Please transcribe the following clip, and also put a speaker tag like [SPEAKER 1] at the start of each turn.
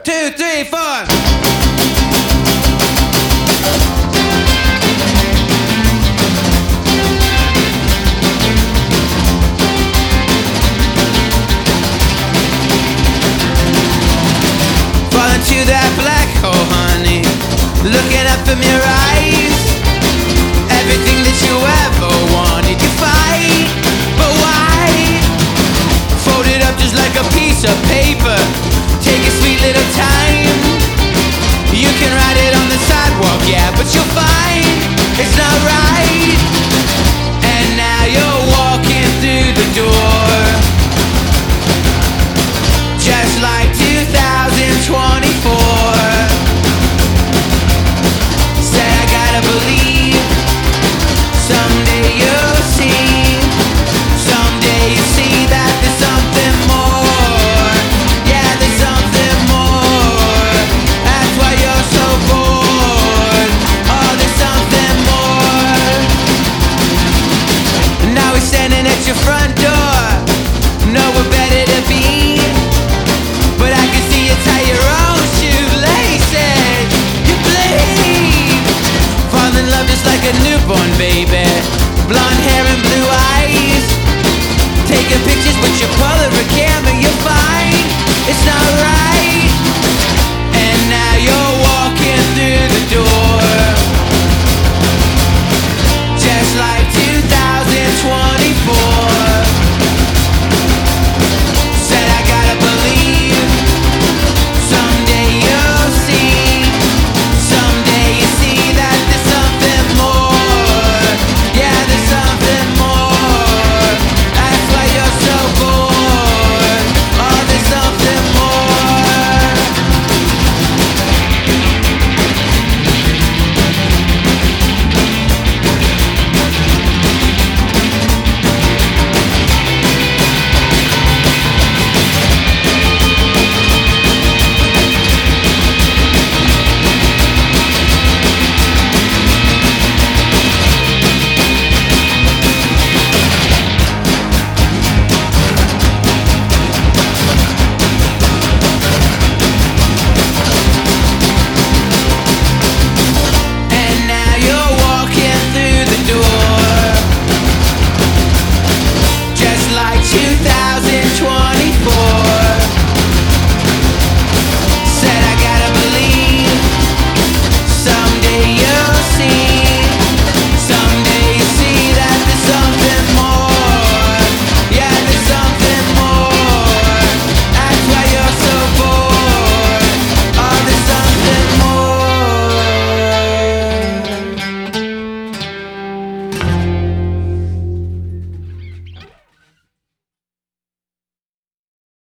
[SPEAKER 1] 2, 3, 4. Fall into that black hole, honey, looking up from your eyes. Everything that you ever wanted, you fight. But why? Fold it up just like a piece of paper. Take a sweet little time.